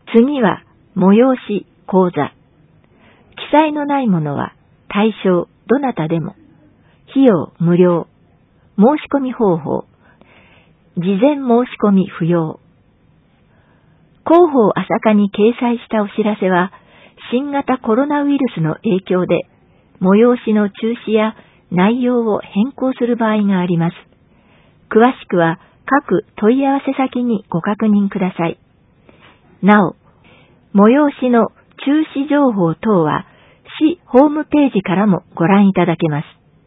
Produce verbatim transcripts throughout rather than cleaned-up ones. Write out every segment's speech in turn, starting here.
次は、催し、講座。記載のないものは、対象、どなたでも。費用、無料。申し込み方法。事前申し込み不要。広報朝霞に掲載したお知らせは、新型コロナウイルスの影響で、催しの中止や内容を変更する場合があります。詳しくは各問い合わせ先にご確認ください。なお、催しの中止情報等は市ホームページからもご覧いただけます。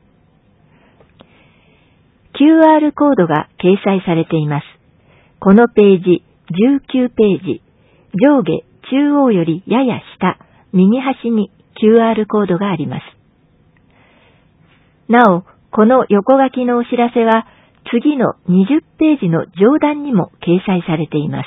キューアール コードが掲載されています。このページ、じゅうきゅうページ、上下中央よりやや下、右端に キューアール コードがあります。なお、この横書きのお知らせは、次のにじゅっページの上段にも掲載されています。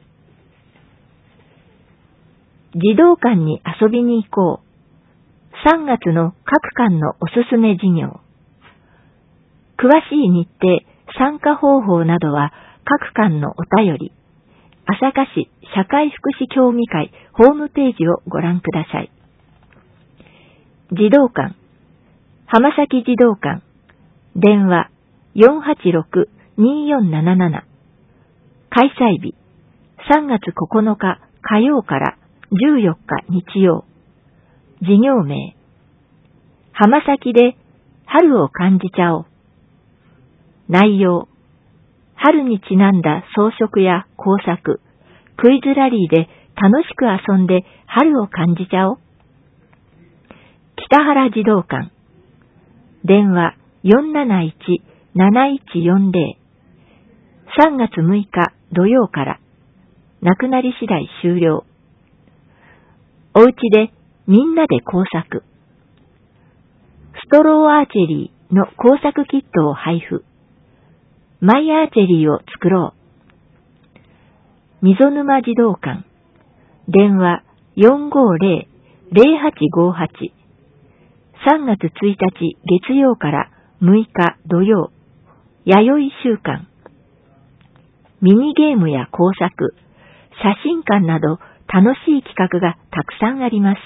児童館に遊びに行こう。さんがつの各館のおすすめ事業。詳しい日程、参加方法などは各館のお便り、朝霞市社会福祉協議会ホームページをご覧ください。児童館、浜崎児童館、電話 よんはちろく にーよんなななな。開催日、さんがつここのか火曜からじゅうよっか日曜。事業名、浜崎で春を感じちゃおう。内容、春にちなんだ装飾や工作、クイズラリーで楽しく遊んで春を感じちゃおう。北原児童館、電話 よんなないち なないちよんぜろ。さんがつむいか土曜から、なくなり次第終了。おうちでみんなで工作。ストローアーチェリーの工作キットを配布。マイアーチェリーを作ろう。溝沼児童館。電話 よんごぜろ ぜろはちごはち。さんがつついたち月曜からむいか土曜。弥生週間。ミニゲームや工作、写真館など楽しい企画がたくさんあります。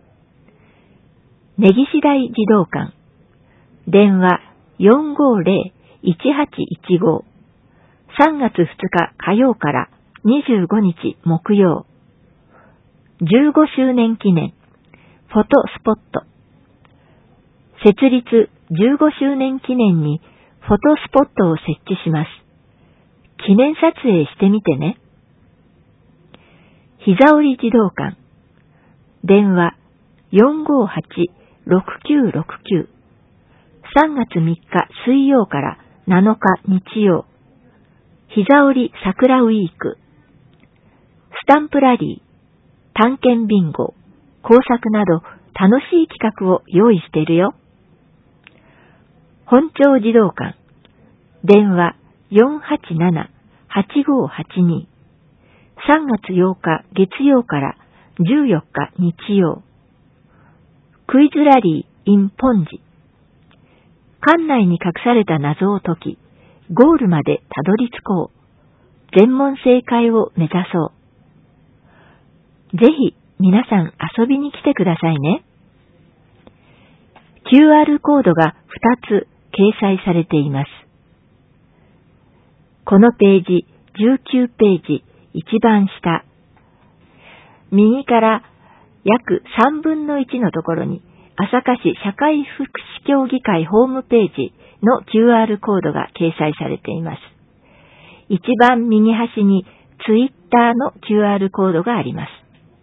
根岸台児童館。電話 よんごぜろ いちはちいちご。さんがつふつか火曜からにじゅうごにち木曜。じゅうごしゅうねん記念、フォトスポット。設立じゅうごしゅうねん記念にフォトスポットを設置します。記念撮影してみてね。膝折児童館。電話 よんごはち ろくきゅうろくきゅう。さんがつみっか水曜からなのか日曜。膝折桜ウィーク。スタンプラリー、探検ビンゴ、工作など楽しい企画を用意しているよ。本町児童館。電話 よんはちなな はちごはちに。さんがつようか月曜からじゅうよっか日曜。クイズラリー in ポンジ。館内に隠された謎を解き、ゴールまでたどり着こう。全問正解を目指そう。ぜひ皆さん遊びに来てくださいね。キューアール コードがふたつ掲載されています。このページ、じゅうきゅうページ、一番下。右から約さんぶんのいちのところに、朝霞市社会福祉協議会ホームページの キューアール コードが掲載されています。一番右端にツイッターの キューアール コードがあります。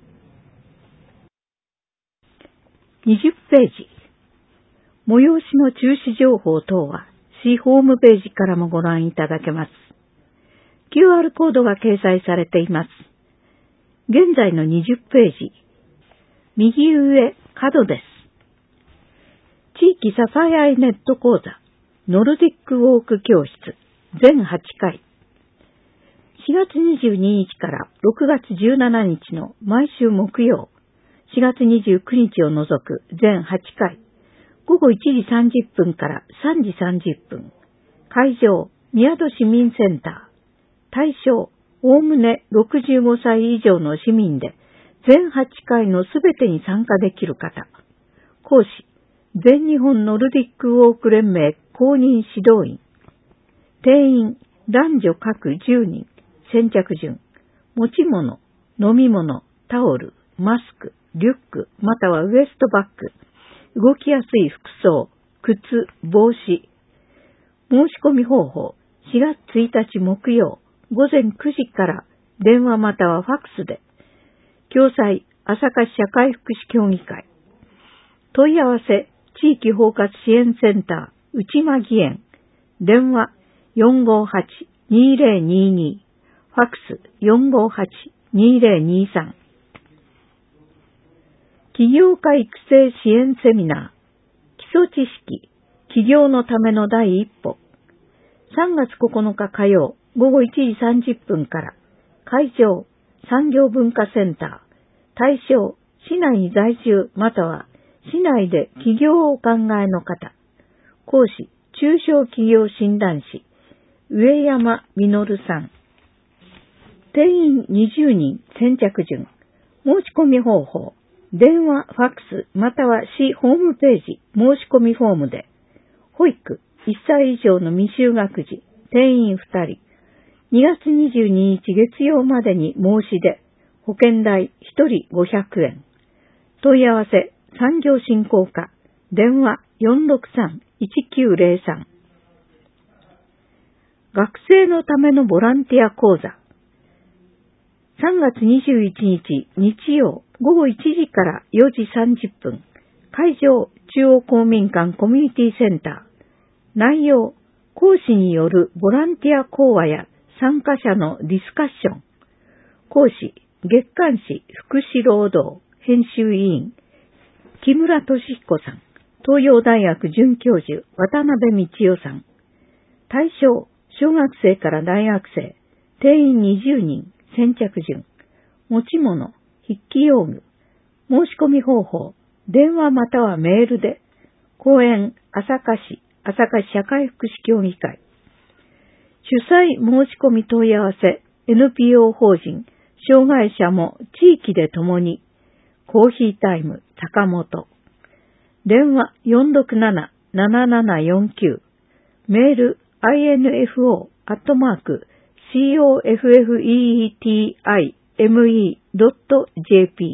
にじゅっページ。催しの中止情報等は市ホームページからもご覧いただけます。キューアール コードが掲載されています。現在のにじゅっページ。右上角です。地域支え合いネット講座、ノルディックウォーク教室、全はちかい。しがつにじゅうににちからろくがつじゅうしちにちの毎週木曜、しがつにじゅうくにちを除く全はちかい、ごごいちじさんじゅっぷんからさんじさんじゅっぷん、会場、宮戸市民センター、対象、 おおむねろくじゅうごさい以上の市民で、全はちかいのすべてに参加できる方。講師、全日本ノルディックウォーク連盟公認指導員。定員、男女各じゅうにん。先着順。持ち物、飲み物、タオル、マスク、リュック、またはウエストバッグ。動きやすい服装、靴、帽子。申し込み方法、しがつついたち木曜、ごぜんくじから電話またはファックスで。共催、朝霞市社会福祉協議会。問い合わせ、地域包括支援センター、内間義園。電話、よんごはち にぜろにに。ファックス、よんごはち にぜろにさん。起業家育成支援セミナー。基礎知識、起業のための第一歩。さんがつここのか火曜、ごごいちじさんじゅっぷんから。会場、産業文化センター。対象、市内に在住または市内で起業をお考えの方。講師、中小企業診断士、上山実さん。定員にじゅうにん、先着順。申し込み方法、電話、ファックス、または市ホームページ、申し込みフォームで。保育、いっさい以上の未就学児、定員ふたり。にがつにじゅうににち月曜までに申し出。保険代ひとりごひゃくえん。問い合わせ、産業振興課。電話 よんろくさん いちきゅうぜろさん。学生のためのボランティア講座。さんがつにじゅういちにち日曜ごごいちじからよじさんじゅっぷん。会場、中央公民館コミュニティセンター。内容、講師によるボランティア講話や参加者のディスカッション。講師、月刊誌福祉労働編集委員、木村俊彦さん。東洋大学准教授、渡辺道夫さん。対象、小学生から大学生。定員にじゅうにん、先着順。持ち物、筆記用具。申し込み方法、電話またはメールで。講演、朝霞市、朝霞市社会福祉協議会。主催申し込み問い合わせ、エヌピーオー 法人、障害者も地域で共に。コーヒータイム、坂本。電話 よんろくなな ななななよんきゅう。メール、アイエヌエフオー アットマーク、コフフィーティーアイエムイー ドット ジェーピ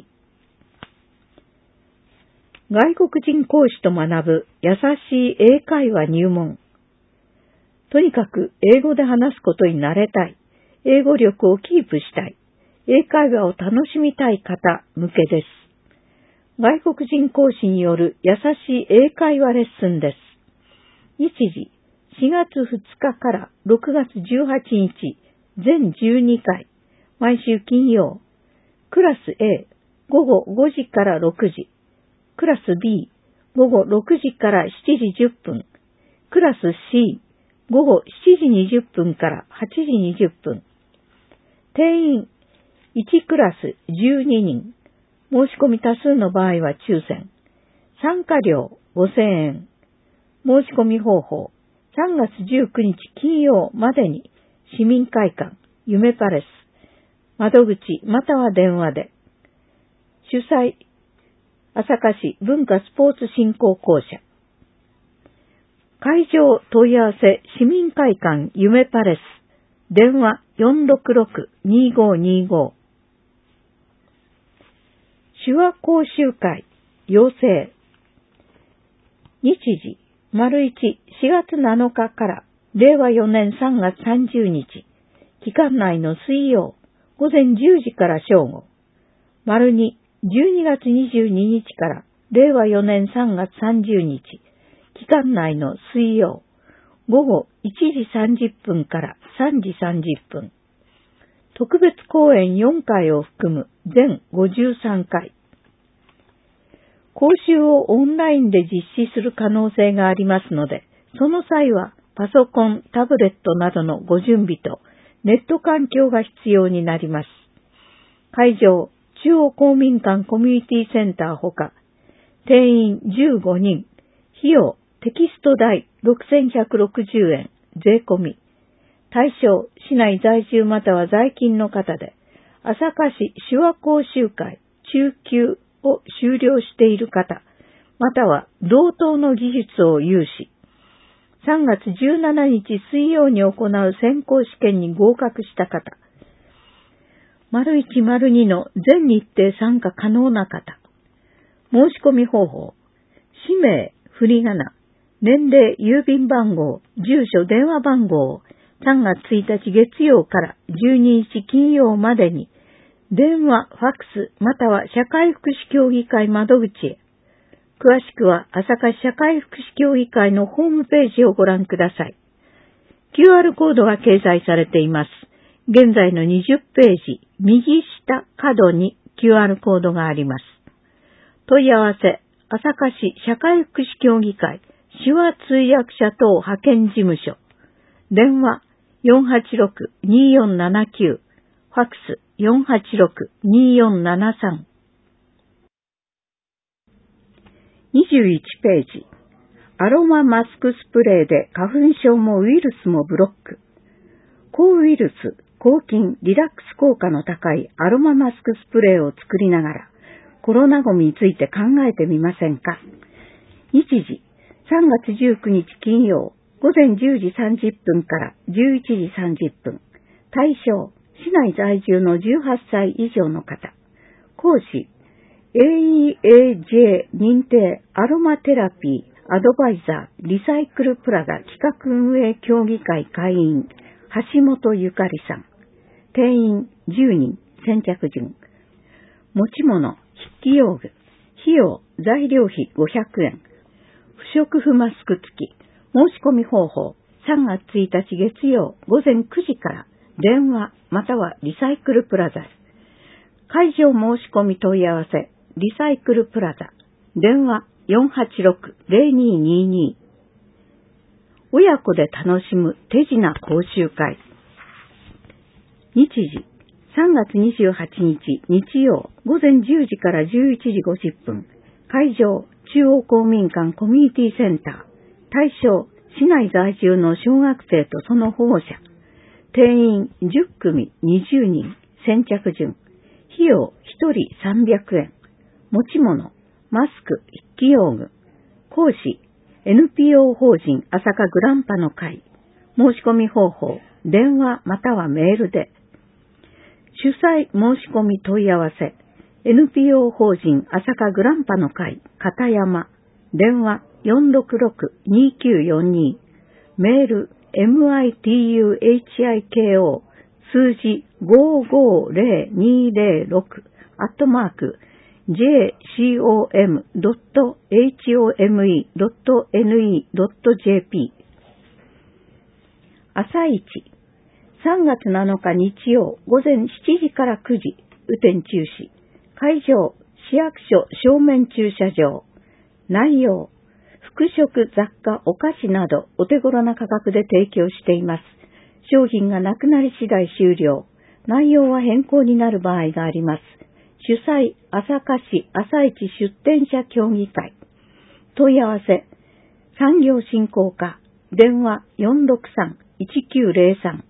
ー。外国人講師と学ぶ優しい英会話入門。とにかく英語で話すことに慣れたい。英語力をキープしたい。英会話を楽しみたい方向けです。外国人講師による優しい英会話レッスンです。日時、しがつふつかからろくがつじゅうはちにち、全じゅうにかい、毎週金曜。クラス A、ごごごじからろくじ。クラス B、ごごろくじからしちじじゅっぷん。クラス C、ごごしちじにじゅっぷんからはちじにじゅっぷん。定員、いちクラスじゅうににん。申し込み多数の場合は抽選。参加料ごせんえん。申し込み方法。さんがつじゅうくにち金曜までに市民会館夢パレス窓口または電話で。主催朝霞市文化スポーツ振興公社。会場問い合わせ市民会館夢パレス電話 よんろくろく にごにご。手話講習会要請。日時丸いち、しがつなのかかられいわよねんさんがつさんじゅうにち。期間内の水曜、午前じゅうじから正午。丸に、じゅうにがつにじゅうににちかられいわよねんさんがつさんじゅうにち。期間内の水曜、午後いちじさんじゅっぷんからさんじさんじゅっぷん。特別講演よんかいを含む全ごじゅうさんかい。講習をオンラインで実施する可能性がありますので、その際はパソコン、タブレットなどのご準備とネット環境が必要になります。会場、中央公民館コミュニティセンターほか、定員じゅうごにん、費用、テキスト代ろくせんひゃくろくじゅうえん、税込み。 対象、市内在住または在勤の方で、朝霞市手話講習会中級を修了している方、または同等の技術を有し、さんがつじゅうしちにち水曜に行う選考試験に合格した方、丸いち、丸にの全日程参加可能な方、申し込み方法、氏名、振り仮名、年齢、郵便番号、住所、電話番号をさんがつついたち月曜からじゅうににち金曜までに、電話、ファックス、または社会福祉協議会窓口へ。詳しくは、朝霞市社会福祉協議会のホームページをご覧ください。キューアール コードが掲載されています。現在のにじゅっページ、右下角に キューアール コードがあります。問い合わせ、朝霞市社会福祉協議会、手話通訳者等派遣事務所。電話、よんはちろく にーよんななきゅう、ファックスよんはちろく にーよんななさん。にじゅういちページ。アロママスクスプレーで花粉症もウイルスもブロック。抗ウイルス、抗菌、リラックス効果の高いアロママスクスプレーを作りながら、コロナゴミについて考えてみませんか。日時、さんがつじゅうくにち金曜、ごぜんじゅうじさんじゅっぷんからじゅういちじさんじゅっぷん。対象、市内在住のじゅうはっさい以上の方。講師、エーイーエージェー 認定アロマテラピーアドバイザーリサイクルプラザ企画運営協議会会員橋本ゆかりさん。定員じゅうにん、先着順。持ち物、筆記用具。費用、材料費ごひゃくえん。不織布マスク付き。申し込み方法、さんがつついたち月曜ごぜんくじから電話またはリサイクルプラザへ。会場申し込み問い合わせ、リサイクルプラザ、電話よんはちろく ぜろにーにーにー。親子で楽しむ手品講習会。日時、さんがつにじゅうはちにち日曜ごぜんじゅうじからじゅういちじごじゅっぷん。会場、中央公民館コミュニティセンター。対象、市内在住の小学生とその保護者。定員じゅっくみにじゅうにん、先着順。費用ひとりさんびゃくえん。持ち物、マスク、筆記用具。講師、エヌピーオー 法人朝霞グランパの会。申し込み方法、電話またはメールで。主催申し込み問い合わせ、エヌピーオー 法人朝霞グランパの会、片山。電話よんろくろく にーきゅうよんにー。メール、mituhiko 数字ごーごーぜろにーぜろろくアットマーク ジェーシーオーエムドットエイチオーエムイードットエヌイードットジェーピー。朝一、さんがつなのか日曜午前しちじからくじ、雨天中止。会場、市役所正面駐車場。内容、服飾、雑貨、お菓子などお手頃な価格で提供しています。商品がなくなり次第終了。内容は変更になる場合があります。主催、朝霞市朝市出店者協議会。問い合わせ、産業振興課、電話よんろくさん いちきゅうぜろさん。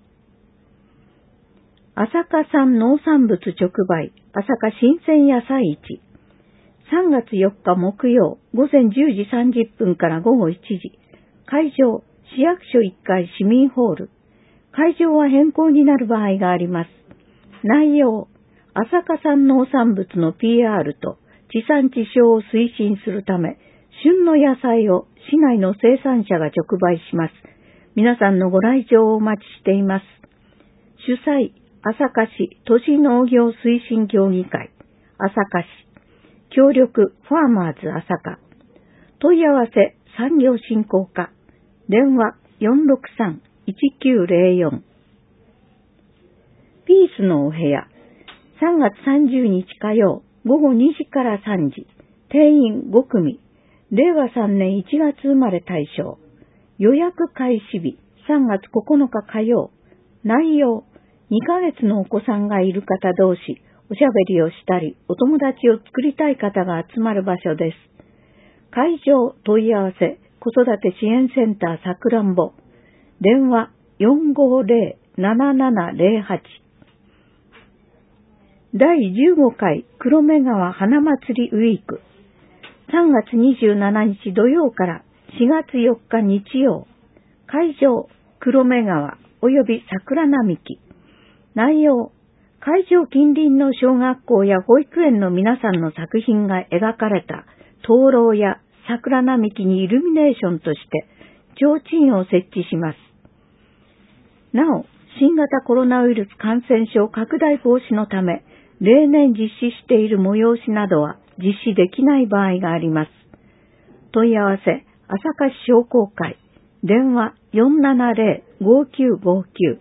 朝霞産農産物直売、朝霞新鮮野菜市。さんがつよっか木曜、午前じゅうじさんじゅっぷんから午後いちじ。会場、市役所いっかい市民ホール。会場は変更になる場合があります。内容、朝霞産農産物の ピーアール と地産地消を推進するため、旬の野菜を市内の生産者が直売します。皆さんのご来場をお待ちしています。主催、朝霞市都市農業推進協議会、朝霞市。協力ファーマーズ朝霞。問い合わせ産業振興課。電話よんろくさん いちきゅうぜろよん。ピースのお部屋。さんがつさんじゅうにち火曜午後にじからさんじ。定員ごくみ。れいわさんねんいちがつ生まれ対象。予約開始日さんがつここのか火曜。内容、にかげつのお子さんがいる方同士。おしゃべりをしたり、お友達を作りたい方が集まる場所です。会場問い合わせ、子育て支援センターさくらんぼ。電話よんごゼロ ななななゼロはち。だいじゅうごかい黒目川花祭りウィーク。さんがつにじゅうしちにち土曜からしがつよっか日曜。会場、黒目川及び桜並木。内容、会場近隣の小学校や保育園の皆さんの作品が描かれた灯籠や桜並木にイルミネーションとして提灯を設置します。なお、新型コロナウイルス感染症拡大防止のため、例年実施している催しなどは実施できない場合があります。問い合わせ、朝霞市商工会、電話 よんななゼロ ごきゅうごきゅう。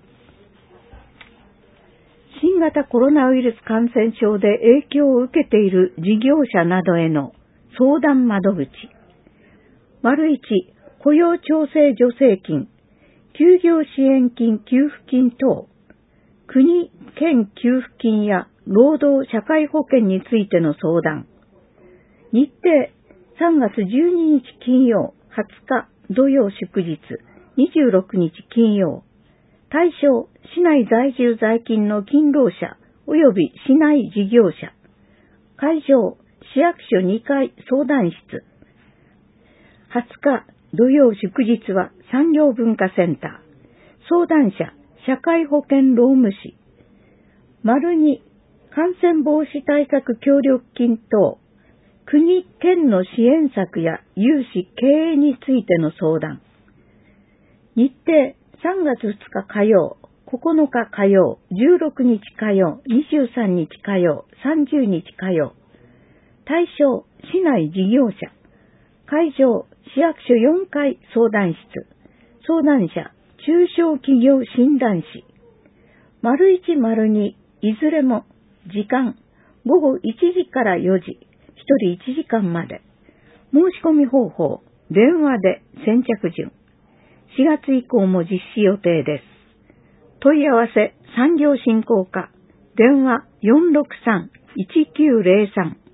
新型コロナウイルス感染症で影響を受けている事業者などへの相談窓口。丸いち、雇用調整助成金、休業支援金給付金等、国・県給付金や労働社会保険についての相談。日程、さんがつじゅうににち金曜、はつか土曜祝日、にじゅうろくにち金曜。対象、市内在住在勤の勤労者及び市内事業者。会場、市役所にかい相談室。はつか土曜祝日は産業文化センター。相談者、社会保険労務士。丸に、感染防止対策協力金等、国・県の支援策や融資経営についての相談。日程、さんがつふつか火曜、ここのか火曜、じゅうろくにち火曜、にじゅうさんにち火曜、さんじゅうにち火曜。対象、市内事業者。会場、市役所よんかい相談室。相談者、中小企業診断士。丸いち丸に、いずれも、時間、ごごいちじからよじ、ひとりいちじかんまで。申し込み方法、電話で先着順。しがつ以降も実施予定です。問い合わせ、産業振興課、電話 よんろくさん いちきゅうゼロさん。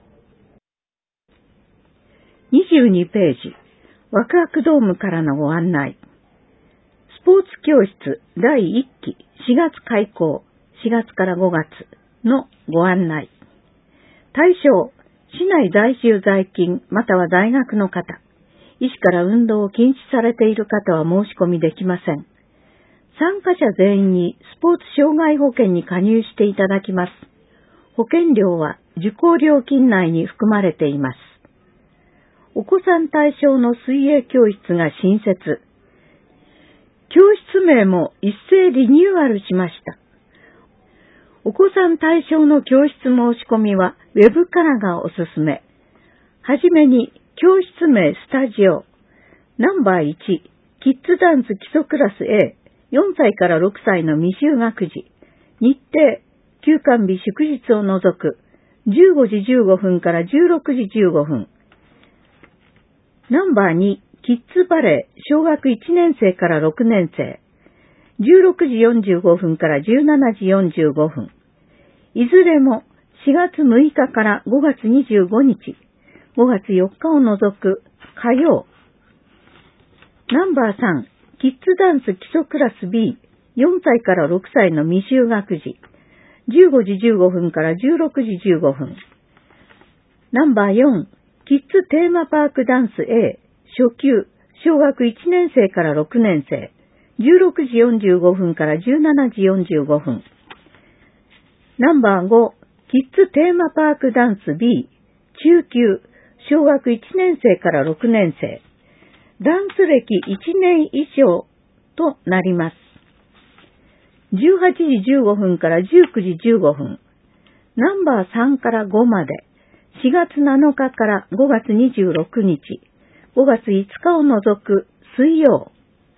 にじゅうにページ、ワクワクドームからのご案内。スポーツ教室だいいっきしがつ開校、しがつからごがつのご案内。対象、市内在住在勤または大学の方。医師から運動を禁止されている方は申し込みできません。参加者全員にスポーツ障害保険に加入していただきます。保険料は受講料金内に含まれています。お子さん対象の水泳教室が新設。教室名も一斉リニューアルしました。お子さん対象の教室申し込みはウェブからがおすすめ。はじめに教室名スタジオ。ナンバーいち、キッズダンス基礎クラス A、よんさいからろくさいの未就学児。日程、休館日祝日を除く、じゅうごじじゅうごふんからじゅうろくじじゅうごふん。ナンバーに、キッズバレー小学いちねんせいからろくねんせい。じゅうろくじよんじゅうごふんからじゅうしちじよんじゅうごふん。いずれもしがつむいかからごがつにじゅうごにち。ごがつよっかを除く火曜。ナンバーさん、キッズダンス基礎クラス B、よんさいからろくさいの未就学児。じゅうごじじゅうごふんからじゅうろくじじゅうごふん。ナンバーよん、キッズテーマパークダンス A、初級、小学いちねんせいからろくねんせい。じゅうろくじよんじゅうごふんからじゅうしちじよんじゅうごふん。ナンバーご、キッズテーマパークダンス B、中級、小学いちねんせいからろくねんせい。ダンス歴いちねん以上となります。じゅうはちじじゅうごふんからじゅうくじじゅうごふん。ナンバーさんからごまで。しがつなのかからごがつにじゅうろくにち。ごがついつかを除く水曜。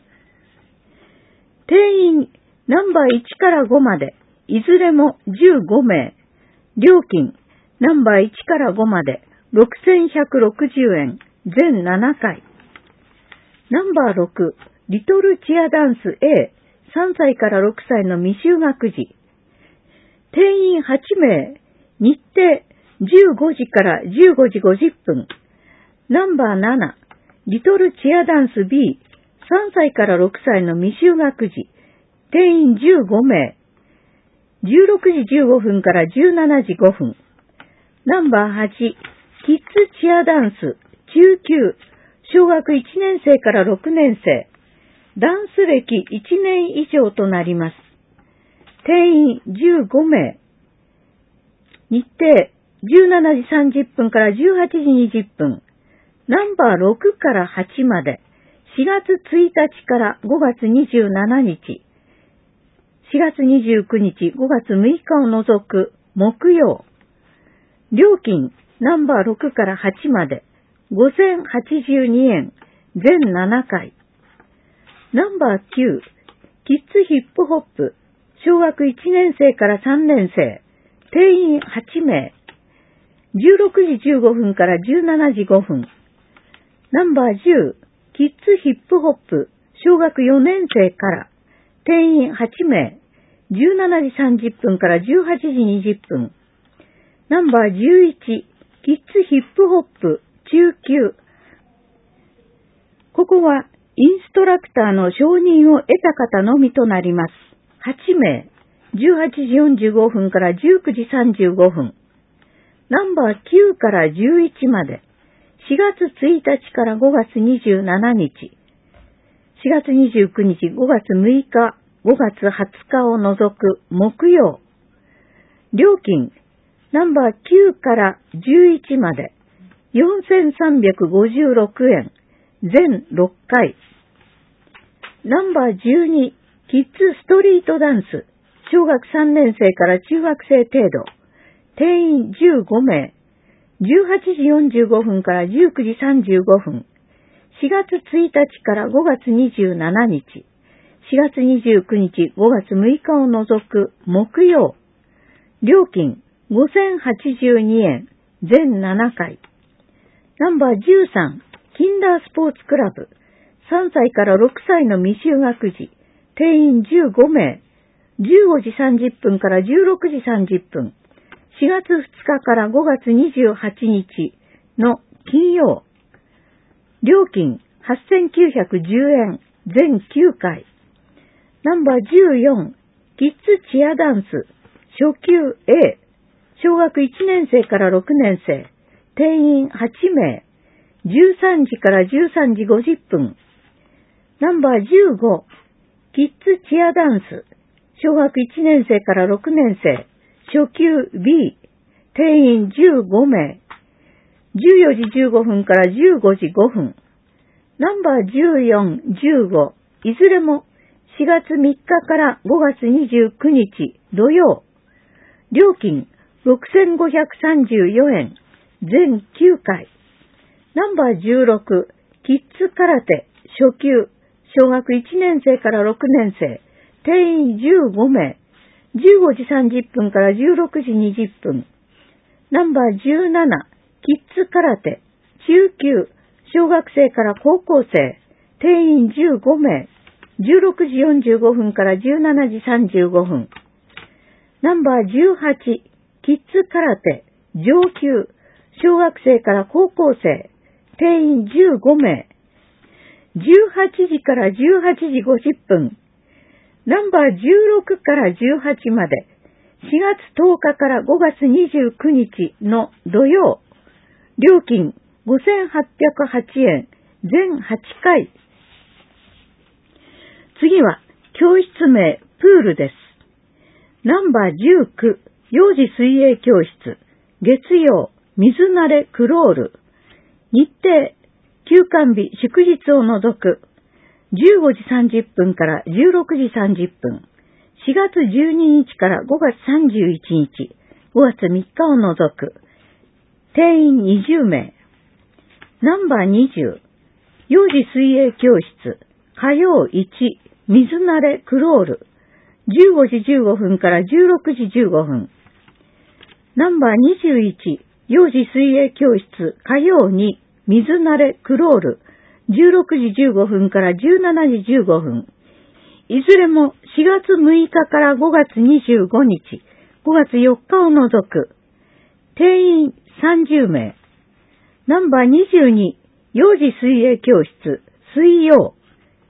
定員ナンバーいちからごまで。いずれもじゅうごめい。料金ナンバーいちからごまでろくせんひゃくろくじゅうえん。全ななかい。ナンバーろく、リトルチアダンス A、さんさいからろくさいの未就学児。定員はちめい。日程じゅうごじからじゅうごじごじゅっぷん。ナンバーなな、リトルチアダンス B、 さんさいからろくさいの未就学児、定員じゅうごめい、じゅうろくじじゅうごふんからじゅうしちじごふん。ナンバーはち、キッズチアダンス、中級、小学いちねんせいからろくねんせい、ダンス歴いちねん以上となります。定員じゅうごめい。日程、じゅうしちじさんじゅっぷんからじゅうはちじにじゅっぷん。ナンバーろくからはちまで、しがつついたちからごがつにじゅうしちにち、しがつにじゅうくにち、ごがつむいかを除く木曜。料金、ナンバーろくからはちまで、ごせんはちじゅうにえん、全ななかい。ナンバーきゅう、キッズヒップホップ、小学いちねんせいからさんねんせい、定員はちめい、じゅうろくじじゅうごふんからじゅうしちじごふん。ナンバーじゅう、キッズヒップホップ、小学よねんせいから、定員はちめい、じゅうしちじさんじゅっぷんからじゅうはちじにじゅっぷん。ナンバーじゅういち、キッズヒップホップ、中級。ここは、インストラクターの承認を得た方のみとなります。はちめい、じゅうはちじよんじゅうごふんからじゅうくじさんじゅうごふん。ナンバーきゅうからじゅういちまで、しがつついたちからごがつにじゅうしちにち、しがつにじゅうくにち、ごがつむいか、ごがつはつかを除く木曜。料金、ナンバーきゅうからじゅういちまで、よんせんさんびゃくごじゅうろくえん、全ろっかい。ナンバーじゅうに、キッズストリートダンス、小学さんねんせいから中学生程度、定員じゅうごめい、じゅうはちじよんじゅうごふんからじゅうくじさんじゅうごふん、しがつついたちからごがつにじゅうしちにち、しがつにじゅうくにち、ごがつむいかを除く木曜。料金ごせんはちじゅうにえん、全ななかい。ナンバーじゅうさん、キンダースポーツクラブ、さんさいからろくさいの未就学児、定員じゅうごめい、じゅうごじさんじゅっぷんからじゅうろくじさんじゅっぷん、しがつふつかからごがつにじゅうはちにちの金曜。料金はっせんきゅうひゃくじゅうえん、全きゅうかい。ナンバーじゅうよん、キッズチアダンス、初級 A、小学いちねんせいからろくねんせい、定員はちめい、じゅうさんじからじゅうさんじごじゅっぷん。ナンバーじゅうご、キッズチアダンス、小学いちねんせいからろくねんせい、初級 B、定員じゅうごめい、じゅうよじじゅうごふんからじゅうごじごふん。ナンバーじゅうよん、じゅうご、いずれもしがつみっかからごがつにじゅうくにち土曜。料金ろくせんごひゃくさんじゅうよえん、全きゅうかい。ナンバーじゅうろく、キッズ空手、初級、小学いちねんせいからろくねんせい、定員じゅうごめい、じゅうごじさんじゅっぷんからじゅうろくじにじゅっぷん。ナンバーじゅうなな、キッズ空手、中級、小学生から高校生、定員じゅうごめい、じゅうろくじよんじゅうごふんからじゅうしちじさんじゅうごふん。ナンバーじゅうはち、キッズ空手、上級、小学生から高校生、定員じゅうごめい、じゅうはちじからじゅうはちじごじゅっぷん。ナンバーじゅうろくからじゅうはちまで、しがつとおかからごがつにじゅうくにちの土曜。料金ごせんはっぴゃくはちえん、全はちかい。次は、教室名、プールです。ナンバーじゅうきゅう、幼児水泳教室、月曜、水慣れクロール。日程、休館日、祝日を除く、じゅうごじさんじゅっぷんからじゅうろくじさんじゅっぷん、しがつじゅうににちからごがつさんじゅういちにち、ごがつみっかを除く、定員にじゅうめい。ナンバーにじゅう、幼児水泳教室、火曜いち、水慣れクロール、じゅうごじじゅうごふんからじゅうろくじじゅうごふん。ナンバーにじゅういち、幼児水泳教室、火曜に、水慣れクロール、じゅうろくじじゅうごふんからじゅうしちじじゅうごふん。いずれもしがつむいかからごがつにじゅうごにち、ごがつよっかを除く。定員さんじゅうめい。ナンバーにじゅうに、幼児水泳教室、水曜。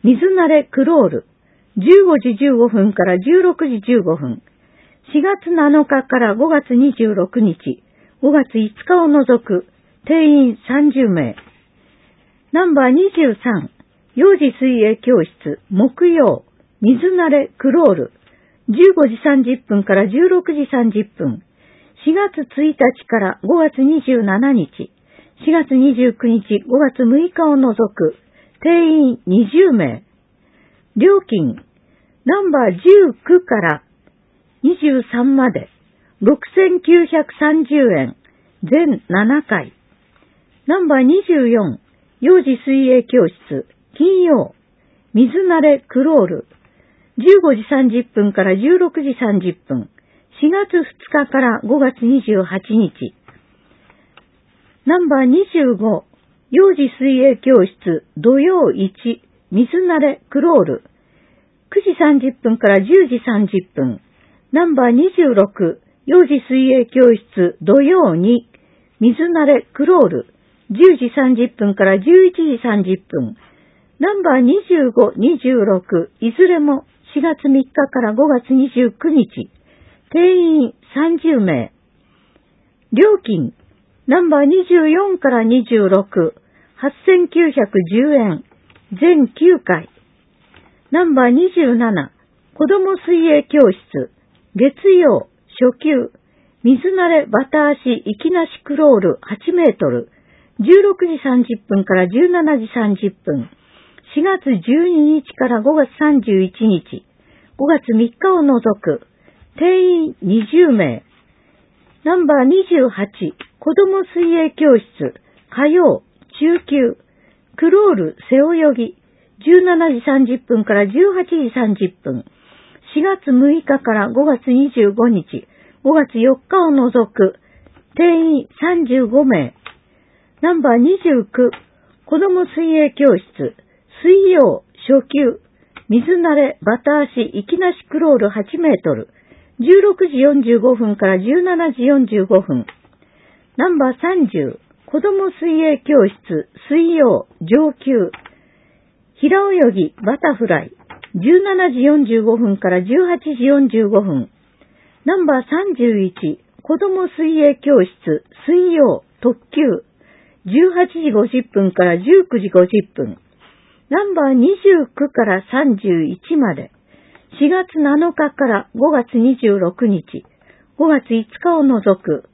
水慣れクロール、じゅうごじじゅうごふんからじゅうろくじじゅうごふん。しがつなのかからごがつにじゅうろくにち、ごがついつかを除く、定員さんじゅうめい。ナンバーにじゅうさん、幼児水泳教室、木曜、水慣れクロール、じゅうごじさんじゅっぷんからじゅうろくじさんじゅっぷん。しがつついたちからごがつにじゅうしちにち、しがつにじゅうくにち、ごがつむいかを除く、定員にじゅうめい。料金、ナンバーじゅうきゅうからにじゅうさんまで、ろくせんきゅうひゃくさんじゅうえん、全ななかい。ナンバーにじゅうよん、幼児水泳教室、金曜、水慣れクロール、じゅうごじさんじゅっぷんからじゅうろくじさんじゅっぷん、しがつふつかからごがつにじゅうはちにち。ナンバーにじゅうご、幼児水泳教室、土曜いち、水慣れクロール、くじさんじゅっぷんからじゅうじさんじゅっぷん。ナンバーにじゅうろく、幼児水泳教室、土曜に、水慣れクロール、じゅうじさんじゅっぷんからじゅういちじさんじゅっぷん。ナンバーにじゅうご、にじゅうろく、いずれもしがつみっかからごがつにじゅうくにち。定員さんじゅうめい。料金、ナンバーにじゅうよんからにじゅうろく、はっせんきゅうひゃくじゅうえん、全きゅうかい。ナンバーにじゅうなな、子供水泳教室、月曜、初級、水慣れバタ足息なしクロールはちメートル、じゅうろくじさんじゅっぷんからじゅうしちじさんじゅっぷん、しがつじゅうににちからごがつさんじゅういちにち、ごがつみっかを除く、定員にじゅうめい。ナンバーにじゅうはち、子供水泳教室、火曜、中級、クロール背泳ぎ、じゅうしちじさんじゅっぷんからじゅうはちじさんじゅっぷん、しがつむいかからごがつにじゅうごにち、ごがつよっかを除く、定員さんじゅうごめい。ナンバーにじゅうきゅう、子供水泳教室、水曜、初級、水慣れバタ足息なしクロールはちメートル、じゅうろくじよんじゅうごふんからじゅうしちじよんじゅうごふん。ナンバーさんじゅう、子供水泳教室、水曜、上級、平泳ぎバタフライ、じゅうしちじよんじゅうごふんからじゅうはちじよんじゅうごふん。ナンバーさんじゅういち、子供水泳教室、水曜、特級、じゅうはちじごじゅっぷんからじゅうくじごじゅっぷん。ナンバーにじゅうきゅうからさんじゅういちまで、しがつなのかからごがつにじゅうろくにち、ごがついつかを除く。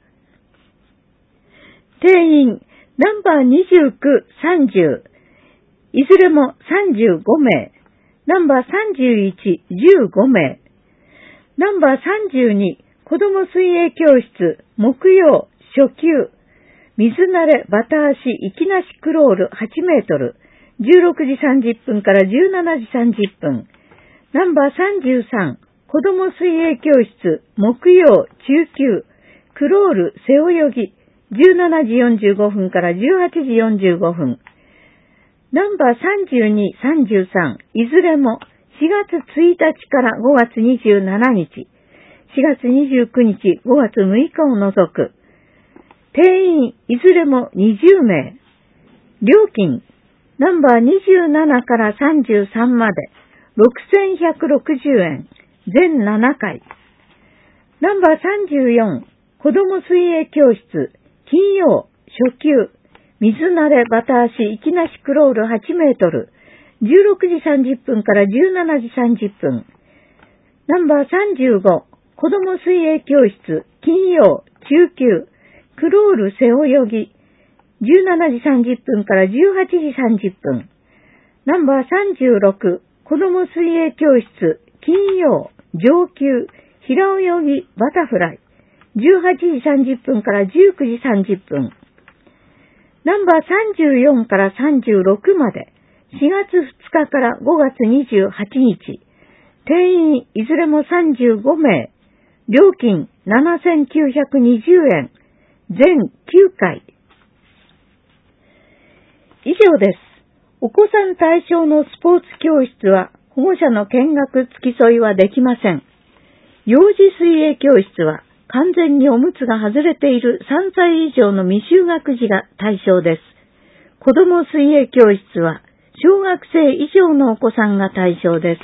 定員、ナンバーにじゅうきゅう、さんじゅう、いずれもさんじゅうごめい。ナンバーさんじゅういち、じゅうごめい。ナンバーさんじゅうに、子供水泳教室、木曜、初級、水慣れバタ足息なしクロールはちメートル、じゅうろくじさんじゅっぷんからじゅうしちじさんじゅっぷん。ナンバーさんじゅうさん、子供水泳教室、木曜、中級、クロール背泳ぎ、じゅうしちじよんじゅうごふんからじゅうはちじよんじゅうごふん。ナンバーさんじゅうに、さんじゅうさん、いずれもしがつついたちからごがつにじゅうしちにち、しがつにじゅうくにち、ごがつむいかを除く。定員、いずれもにじゅうめい。料金、ナンバーにじゅうななからさんじゅうさんまで、ろくせんひゃくろくじゅうえん、全ななかい。ナンバーさんじゅうよん、子供水泳教室、金曜、初級、水慣れバタ足息なしクロールはちメートル、じゅうろくじさんじゅっぷんからじゅうしちじさんじゅっぷん。ナンバーさんじゅうご、子供水泳教室、金曜、中級、クロール背泳ぎ、じゅうしちじさんじゅっぷんからじゅうはちじさんじゅっぷん。ナンバーさんじゅうろく、子供水泳教室、金曜、上級、平泳ぎバタフライ、じゅうはちじさんじゅっぷんからじゅうくじさんじゅっぷん。ナンバーさんじゅうよんからさんじゅうろくまで、しがつふつかからごがつにじゅうはちにち、定員いずれもさんじゅうごめい、料金ななせんきゅうひゃくにじゅうえん、全きゅうかい。以上です。お子さん対象のスポーツ教室は保護者の見学付き添いはできません。幼児水泳教室は完全におむつが外れているさんさい以上の未就学児が対象です。子供水泳教室は小学生以上のお子さんが対象です。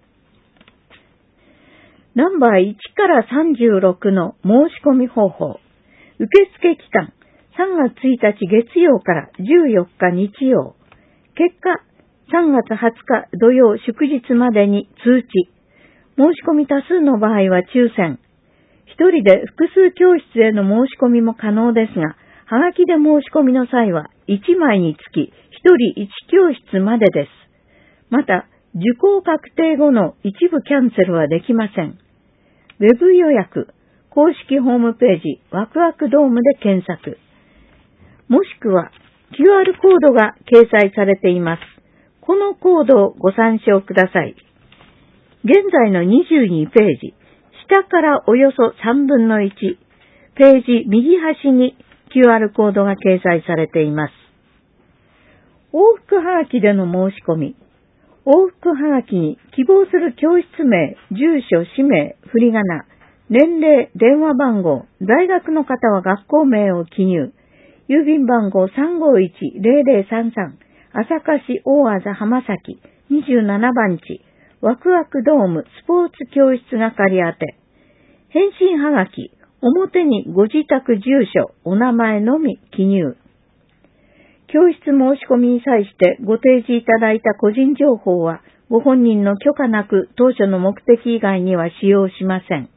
ナンバーいちからさんじゅうろくの申し込み方法。受付期間さんがつついたち月曜からじゅうよっか日曜。結果さんがつはつか土曜祝日までに通知。申し込み多数の場合は抽選。一人で複数教室への申し込みも可能ですが、はがきで申し込みの際はいちまいにつきひとりいち教室までです。また、受講確定後の一部キャンセルはできません。ウェブ予約、公式ホームページ、ワクワクドームで検索。もしくは、キューアール コードが掲載されています。このコードをご参照ください。現在のにじゅうにページ、下からおよそさんぶんのいち、ページ右端に キューアール コードが掲載されています。往復はがきでの申し込み。往復はがきに希望する教室名、住所、氏名、振り仮名、年齢、電話番号、大学の方は学校名を記入。郵便番号 さんごいちゼロゼロさんさん、朝霞市大字浜崎にじゅうななばんち、ワクワクドームスポーツ教室係宛て。返信はがき、表にご自宅住所、お名前のみ記入。教室申し込みに際してご提示いただいた個人情報はご本人の許可なく当初の目的以外には使用しません。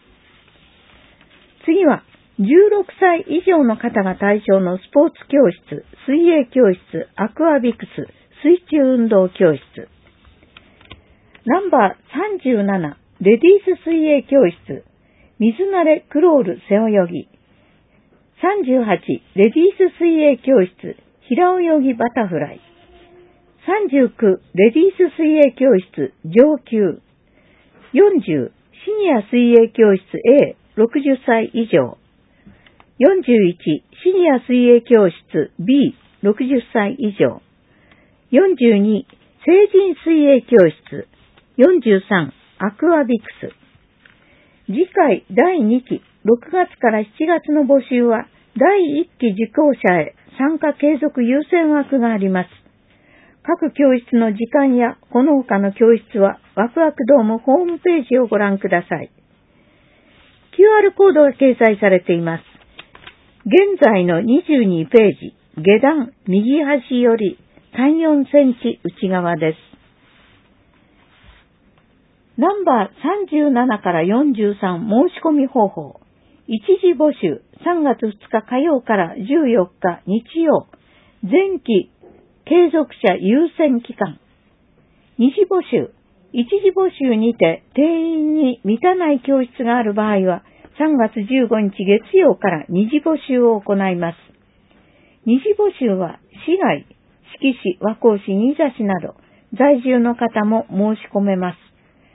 次はじゅうろくさい以上の方が対象のスポーツ教室、水泳教室、アクアビクス、水中運動教室。ナンバーさんじゅうなな、レディース水泳教室、水慣れクロール背泳ぎ。さんじゅうはち、レディース水泳教室、平泳ぎバタフライ。さんじゅうきゅう、レディース水泳教室、上級。よんじゅう、シニア水泳教室 A、ろくじゅっさい以上。よんじゅういち、シニア水泳教室 B、ろくじゅっさい以上。よんじゅうに、成人水泳教室。よんじゅうさん、アクアビクス。次回だいにき、ろくがつからしちがつの募集は、だいいっき受講者へ参加継続優先枠があります。各教室の時間やこの他の教室はワクワクドームホームページをご覧ください。キューアール コードが掲載されています。現在のにじゅうにページ、下段右端よりさんじゅうよんセンチ内側です。ナンバーさんじゅうななからよんじゅうさん申し込み方法。一時募集さんがつふつか火曜からじゅうよっか日曜。前期継続者優先期間。二次募集。一次募集にて定員に満たない教室がある場合はさんがつじゅうごにち月曜から二次募集を行います。二次募集は市外、志木市、和光市、新座市など在住の方も申し込めます。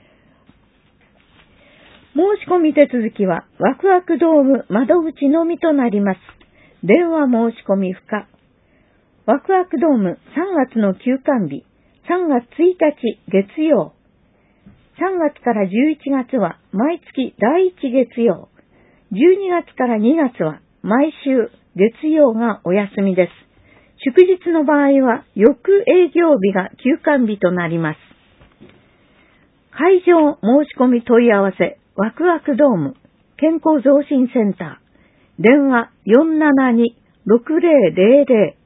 申し込み手続きはワクワクドーム窓口のみとなります。電話申し込み不可。ワクワクドームさんがつの休館日、さんがつついたち月曜。さんがつからじゅういちがつは毎月だいいち月曜。じゅうにがつからにがつは毎週月曜がお休みです。祝日の場合は翌営業日が休館日となります。会場申し込み問い合わせワクワクドーム健康増進センター電話 よんななに ろくぜろぜろぜろ